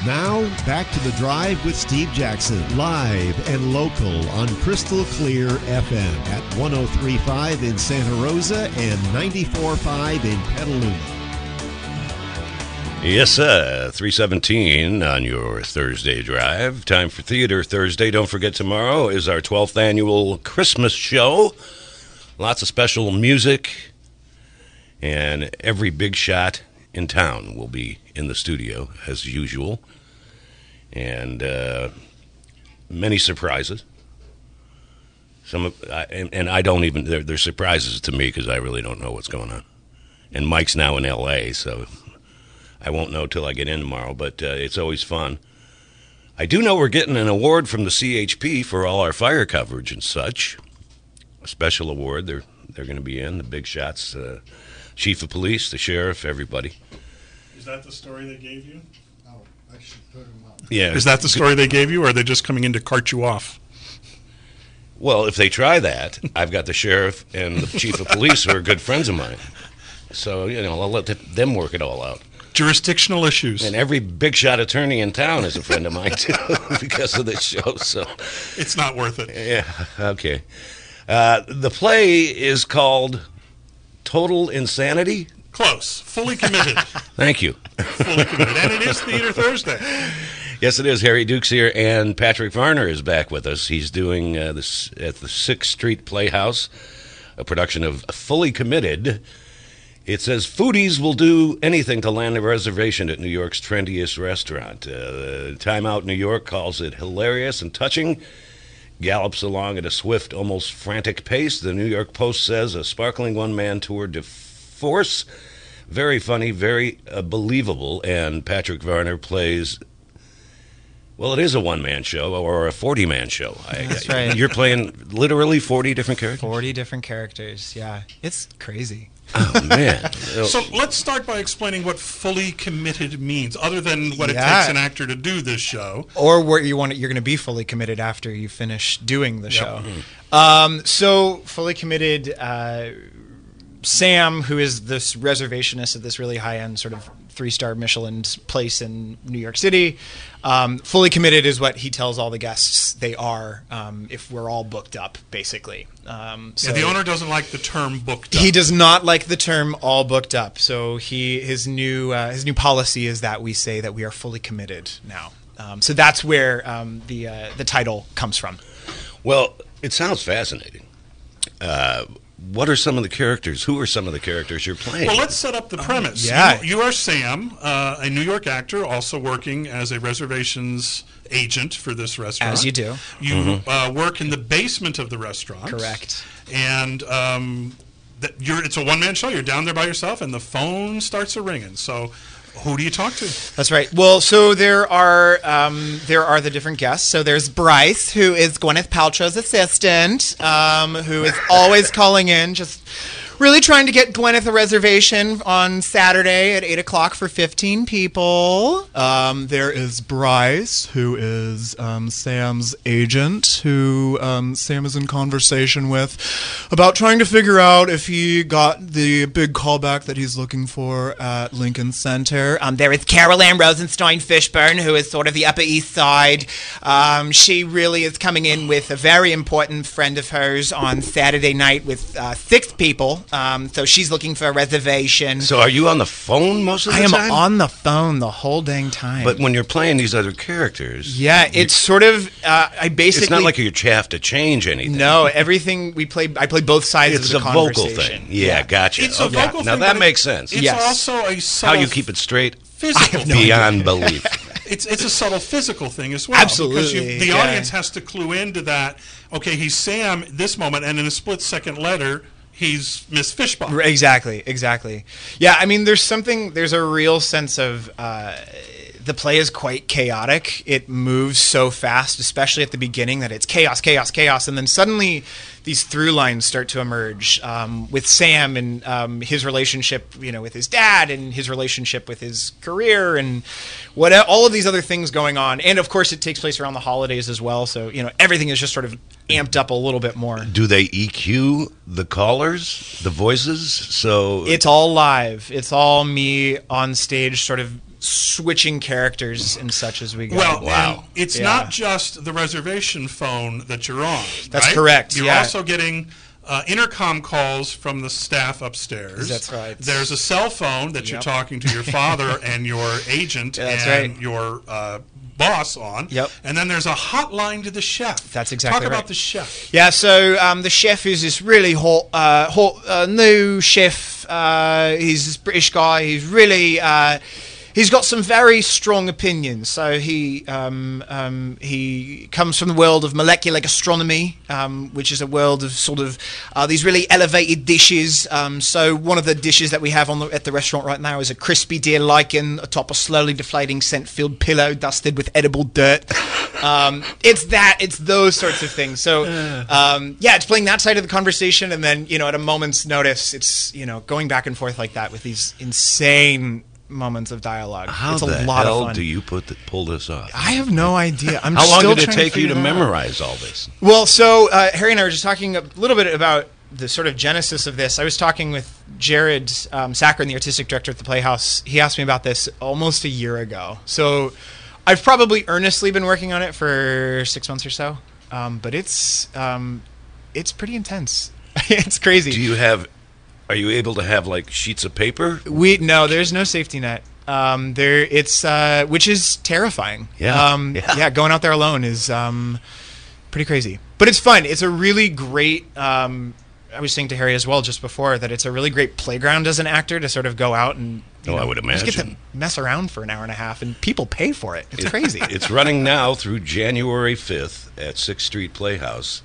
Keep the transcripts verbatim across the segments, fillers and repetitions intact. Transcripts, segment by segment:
Now, back to The Drive with Steve Jackson, live and local on Crystal Clear F M at one oh three point five in Santa Rosa and ninety-four point five in Petaluma. Yes, sir. three seventeen on your Thursday drive. Time for Theater Thursday. Don't forget, tomorrow is our twelfth annual Christmas show. Lots of special music, and every big shot in town will be in the studio, as usual. And uh, many surprises. Some of, I, and, and I don't even, they're, they're surprises to me because I really don't know what's going on. And Mike's now in L A, so I won't know till I get in tomorrow, but uh, it's always fun. I do know we're getting an award from the C H P for all our fire coverage and such. A special award they're, they're going to be in, the big shots, uh, chief of police, the sheriff, everybody. Is that the story they gave you? Oh, I should put them up. Yeah. Is that the story they gave you, or are they just coming in to cart you off? Well, if they try that, I've got the sheriff and the chief of police who are good friends of mine. So, you know, I'll let them work it all out. Jurisdictional issues. And every big shot attorney in town is a friend of mine, too, because of this show. So it's not worth it. Yeah, okay. Uh, the play is called Total Insanity. Close. Fully committed. Thank you. Fully committed. And it is Theater Thursday. Yes, it is. Harry Dukes here, and Patrick Varner is back with us. He's doing uh, this at the Sixth Street Playhouse, a production of Fully Committed. It says, foodies will do anything to land a reservation at New York's trendiest restaurant. Uh, Time Out New York calls it hilarious and touching, gallops along at a swift, almost frantic pace. The New York Post says, a sparkling one-man tour de force. Very funny, very uh, believable, and Patrick Varner plays... Well, it is a one-man show or a forty-man show. That's I, right. You're playing literally forty different characters? forty different characters, yeah. It's crazy. Oh, man. So let's start by explaining what fully committed means, other than what Yeah. it takes an actor to do this show. Or where you want it, you're going to be fully committed after you finish doing the Yep. show. Um, so, fully committed, uh, Sam, who is this reservationist at this really high-end sort of three-star Michelin place in New York City, um, fully committed is what he tells all the guests they are um, if we're all booked up, basically. Um, so Yeah, the owner doesn't like the term booked up. He does not like the term "all booked up." So he his new uh, his new policy is that we say that we are fully committed now. Um, so that's where um, the uh, the title comes from. Well, it sounds fascinating. Uh, what are some of the characters? Who are some of the characters you're playing? Well, let's set up the premise. yeah. You, you are Sam, uh, a New York actor, also working as a reservations agent for this restaurant. As you do. You Mm-hmm. uh, work in the basement of the restaurant. Correct. And um, that you're, it's a one-man show. You're down there by yourself, and the phone starts a-ringing. So who do you talk to? That's right. Well, so there are um, there are the different guests. So there's Bryce, who is Gwyneth Paltrow's assistant, um, who is always calling in, just really trying to get Gwyneth a reservation on Saturday at eight o'clock for fifteen people. Um, there is Bryce, who is um, Sam's agent, who um, Sam is in conversation with about trying to figure out if he got the big callback that he's looking for at Lincoln Center. Um, there is Carol Ann Rosenstein Fishburne, who is sort of the Upper East Side. Um, she really is coming in with a very important friend of hers on Saturday night with uh, six people. Um, so she's looking for a reservation. So are you on the phone most of the I am time? on the phone the whole dang time. But when you're playing these other characters... yeah, it's sort of, uh, I basically... It's not like you have to change anything. No, everything we play, I play both sides It's of a the vocal conversation. thing. Yeah, gotcha. It's a Okay. vocal Now thing, that but makes it- sense. It's Yes. also a How subtle you keep it straight physical have no thing. beyond belief. It's it's a subtle physical thing as well. Absolutely, Because you, the yeah. audience has to clue into that, okay, he's Sam this moment, and in a split-second letter, he's Miss Fishbone. Exactly, exactly. Yeah, I mean, there's something, there's a real sense of, uh, the play is quite chaotic. It moves so fast, especially at the beginning, that it's chaos, chaos, chaos, and then suddenly these through lines start to emerge um, with Sam and um, his relationship, you know, with his dad and his relationship with his career and what all of these other things going on. And of course, it takes place around the holidays as well. So you know, everything is just sort of amped up a little bit more. Do they E Q the callers, the voices? So It's all live. It's all me on stage, sort of switching characters and such as we go. Well, Wow. and it's Yeah. not just the reservation phone that you're on. That's right? correct, You're yeah. also getting uh, intercom calls from the staff upstairs. That's right. There's a cell phone that you're Yep. talking to your father and your agent Yeah, that's and right. your uh, boss on. Yep. And then there's a hotline to the chef. That's exactly Talk about right. the chef. Yeah, so um, the chef is this really hot, uh, hot uh, new chef. Uh, he's this British guy. He's really, uh, he's got some very strong opinions. So he um, um, he comes from the world of molecular gastronomy, um, which is a world of sort of uh, these really elevated dishes. Um, so one of the dishes that we have on the, at the restaurant right now is a crispy deer lichen atop a slowly deflating scent-filled pillow dusted with edible dirt. Um, it's that, it's those sorts of things. So, um, yeah, it's playing that side of the conversation, and then, you know, at a moment's notice, it's, you know, going back and forth like that with these insane moments of dialogue. How it's a the lot hell of fun. do you put the, pull this off? I have no idea. I'm How long still did it trying take you figure to it out. memorize all this? Well, so uh, Harry and I were just talking a little bit about the sort of genesis of this. I was talking with Jared um, Sackern, the artistic director at the Playhouse. He asked me about this almost a year ago. So I've probably earnestly been working on it for six months or so, um, but it's um, it's pretty intense. It's crazy. Do you have? Are you able to have like sheets of paper? We no, there's no safety net. Um, there, it's uh, which is terrifying. Yeah. Um, Yeah. yeah, going out there alone is um, pretty crazy, but it's fun. It's a really great. Um, I was saying to Harry as well just before that it's a really great playground as an actor to sort of go out and you Oh, know, I would just get to imagine. mess around for an hour and a half, and people pay for it. It's crazy. It's running now through January fifth at Sixth Street Playhouse.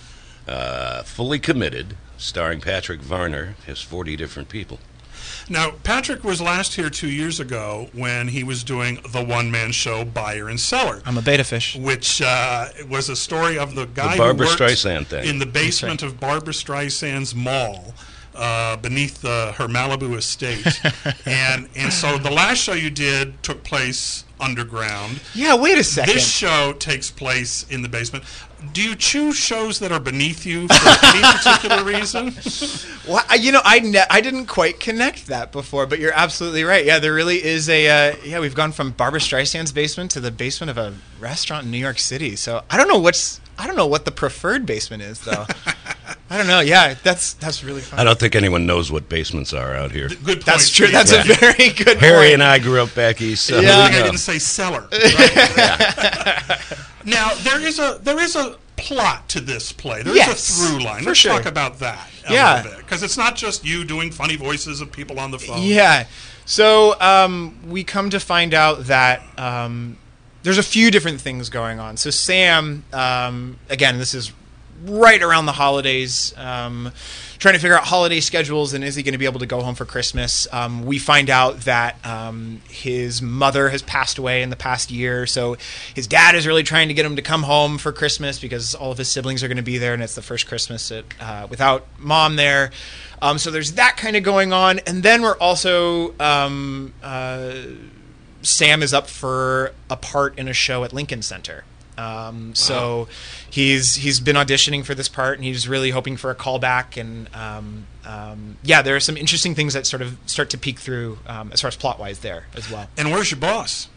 Uh, fully committed, starring Patrick Varner, has forty different people. Now, Patrick was last here two years ago when he was doing the one-man show Buyer and Seller, I'm a beta fish. which uh, was a story of the guy Barbra who worked Streisand thing. in the basement of Barbara Streisand's mall uh, beneath uh, her Malibu estate. and and so the last show you did took place underground. Yeah, wait a second. This show takes place in the basement. Do you choose shows that are beneath you for any particular reason? Well, I- you know, I ne- I didn't quite connect that before, but you're absolutely right. Yeah, there really is a uh, yeah. We've gone from Barbara Streisand's basement to the basement of a restaurant in New York City. So I don't know what's I don't know what the preferred basement is though. I don't know. Yeah, that's that's really fun. I don't think anyone knows what basements are out here. Good point. That's true. Steve. That's a very good Harry point. and I grew up back east, so Yeah. I we think I know. didn't say cellar. Right? Now there is a there is a plot to this play. There is Yes, a through line. for Let's sure. talk about that a Yeah. little bit, because it's not just you doing funny voices of people on the phone. Yeah. So um, we come to find out that um, there's a few different things going on. So Sam, um, again, this is right around the holidays, um, trying to figure out holiday schedules and is he going to be able to go home for Christmas. Um, we find out that um, his mother has passed away in the past year, so his dad is really trying to get him to come home for Christmas because all of his siblings are going to be there, and it's the first Christmas at, uh, without mom there. Um, so there's that kind of going on, and then we're also um, uh, Sam is up for a part in a show at Lincoln Center. Um, so he's he's been auditioning for this part, and he's really hoping for a callback. And um, um, yeah, there are some interesting things that sort of start to peek through um, as far as plot wise there as well. And where's your boss?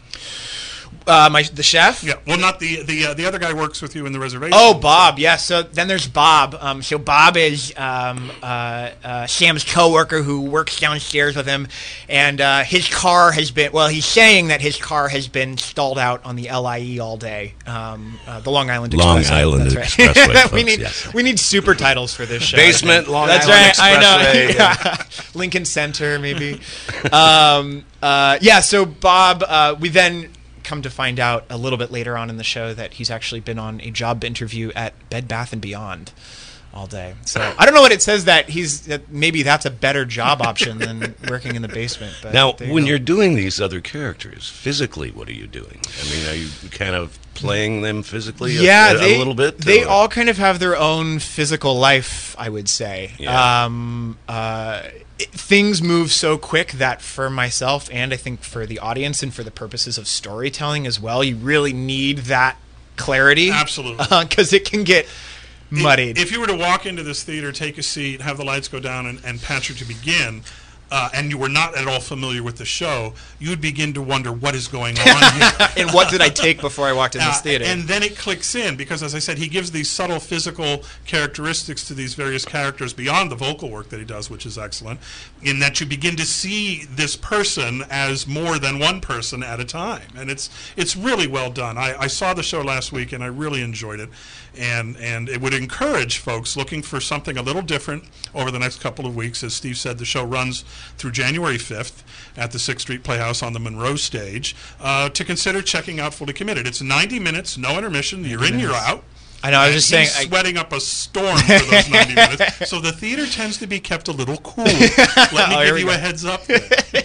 Uh, my the chef. Yeah. Well, not the the uh, the other guy works with you in the reservation. Oh, Bob. Yeah. So then there's Bob. Um, so Bob is um, uh, uh, Sam's coworker who works downstairs with him, and uh, his car has been. Well, he's saying that his car has been stalled out on the L I E all day. Um, uh, the Long Island Long Expressway. Island That's right. Expressway, we folks, need yes. we need super titles for this show. Basement, Long That's Island right. I know. Expressway. Yeah. Lincoln Center, maybe. um, uh, yeah. So Bob, uh, we then come to find out a little bit later on in the show that he's actually been on a job interview at Bed Bath and Beyond all day. So I don't know what it says that he's that maybe that's a better job option than working in the basement. But Now, there you when go. you're doing these other characters, physically, what are you doing? I mean, are you kind of playing them physically a- yeah, a, they, a little bit? They or- all kind of have their own physical life, I would say. Yeah. Um, uh, it- things move so quick that for myself and I think for the audience and for the purposes of storytelling as well, you really need that clarity. Absolutely. Because it can get muddied. If you were to walk into this theater, take a seat, have the lights go down, and, and Patrick to begin, uh, and you were not at all familiar with the show, you would begin to wonder what is going on here. And what did I take before I walked in this Uh, theater? and then it clicks in because, as I said, he gives these subtle physical characteristics to these various characters beyond the vocal work that he does, which is excellent, in that you begin to see this person as more than one person at a time. And it's it's really well done. I, I saw the show last week, and I really enjoyed it. And, and it would encourage folks looking for something a little different over the next couple of weeks. As Steve said, the show runs through January fifth at the sixth Street Playhouse on the Monroe stage, uh, to consider checking out Fully Committed. It's ninety minutes, no intermission. You're in, you're out. I know, I was And just saying... he's I, sweating up a storm for those ninety minutes. So the theater tends to be kept a little cool. Let me Oh, here give we you go. a heads up there.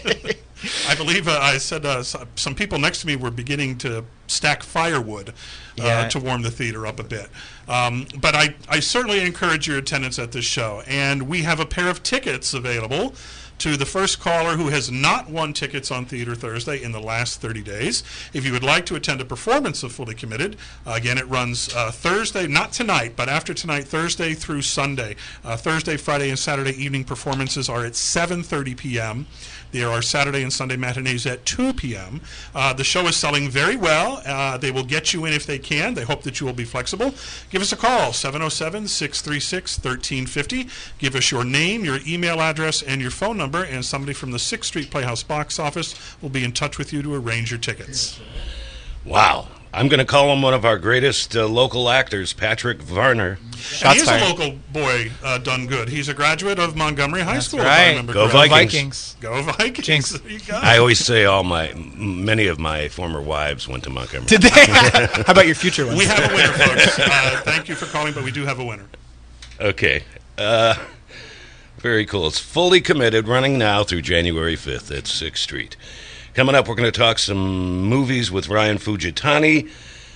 I believe uh, I said uh, s- some people next to me were beginning to stack firewood uh, Yeah. to warm the theater up a bit. Um, but I, I certainly encourage your attendance at this show. And we have a pair of tickets available to the first caller who has not won tickets on Theater Thursday in the last thirty days. If you would like to attend a performance of Fully Committed, uh, again, it runs uh, Thursday, not tonight, but after tonight, Thursday through Sunday. Uh, Thursday, Friday, and Saturday evening performances are at seven thirty p.m. There are Saturday and Sunday matinees at two p.m. Uh, the show is selling very well. Uh, they will get you in if they can. They hope that you will be flexible. Give us a call, seven oh seven, six three six, one three five oh. Give us your name, your email address, and your phone number, and somebody from the sixth Street Playhouse box office will be in touch with you to arrange your tickets. Wow. I'm going to call him one of our greatest uh, local actors, Patrick Varner. And Shots he is fired. a local boy uh, done good. He's a graduate of Montgomery High That's School, if right. I remember Go correctly. Vikings. Vikings. Go Vikings. Jinx. There you go. I always say all my, m- many of my former wives went to Montgomery. Did they? How about your future ones? We have a winner, folks. Uh, thank you for calling, but we do have a winner. Okay. Uh, very cool. It's Fully Committed, running now through January fifth at sixth Street. Coming up, we're going to talk some movies with Ryan Fujitani,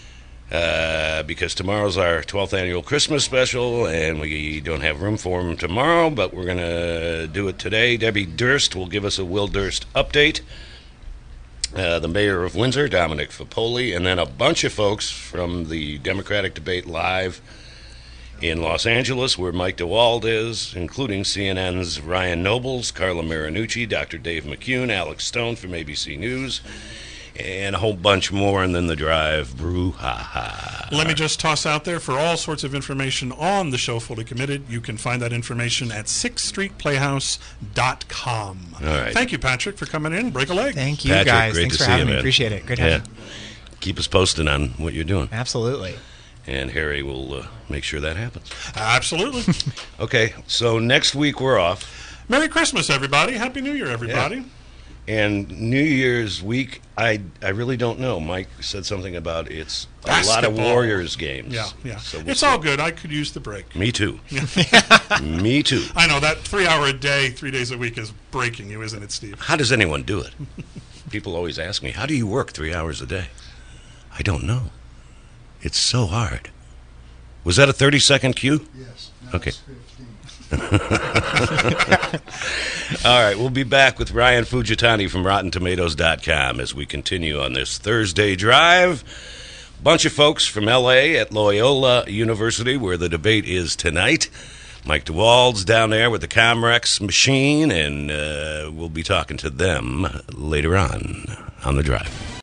uh, because tomorrow's our twelfth annual Christmas special, and we don't have room for him tomorrow, but we're going to do it today. Debbie Durst will give us a Will Durst update. Uh, the mayor of Windsor, Dominic Fapoli, and then a bunch of folks from the Democratic debate live in Los Angeles, where Mike DeWald is, including C N N's Ryan Nobles, Carla Marinucci, Doctor Dave McCune, Alex Stone from A B C News, and a whole bunch more, and then the drive, brouhaha. Let me just toss out there for all sorts of information on the show Fully Committed. You can find that information at sixth street playhouse dot com. All right. Thank you, Patrick, for coming in. Break a leg. Thank you, Patrick, guys. great Thanks to for see having you, me. man. Appreciate it. Good Yeah. having you. Keep us posted on what you're doing, Absolutely. and Harry will uh, make sure that happens. Absolutely. Okay, so next week we're off. Merry Christmas, everybody. Happy New Year, everybody. And New Year's week, I I really don't know. Mike said something about it's a lot of Basketball. Warriors games. Yeah, yeah. So we'll it's see. all good. I could use the break. Me too. Me too. I know that three hour a day, three days a week is breaking you, isn't it, Steve? How does anyone do it? People always ask me, how do you work three hours a day? I don't know. It's so hard. Was that a thirty second cue? Yes. Now Okay. it's fifteen. All right, we'll be back with Ryan Fujitani from Rotten Tomatoes dot com as we continue on this Thursday drive. Bunch of folks from L A at Loyola University, where the debate is tonight. Mike DeWald's down there with the Comrex machine, and uh, we'll be talking to them later on on the drive.